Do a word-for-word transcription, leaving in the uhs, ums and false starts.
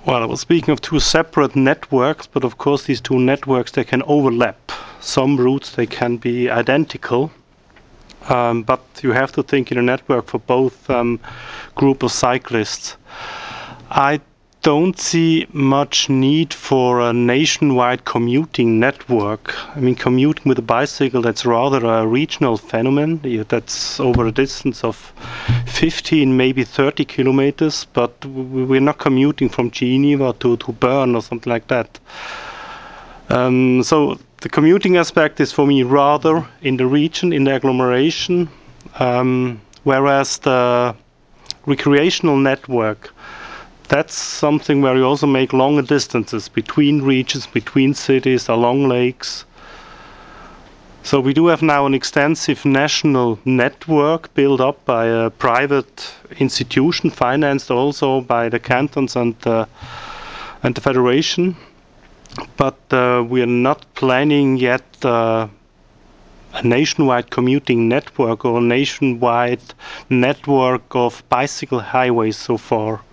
Well, I was speaking of two separate networks, but of course these two networks, they can overlap. Some routes, they can be identical, um, but you have to think in a network for both um, group of cyclists. I don't see much need for a nationwide commuting network. I mean, commuting with a bicycle, that's rather a regional phenomenon. That's over a distance of fifteen, maybe thirty kilometers, but we're not commuting from Geneva to, to Bern or something like that. Um, so the commuting aspect is for me rather in the region, in the agglomeration, um, whereas the recreational network, that's something where you also make longer distances between regions, between cities, along lakes. So we do have now an extensive national network built up by a private institution, financed also by the cantons and, uh, and the federation. But uh, we are not planning yet uh, a nationwide commuting network or a nationwide network of bicycle highways so far.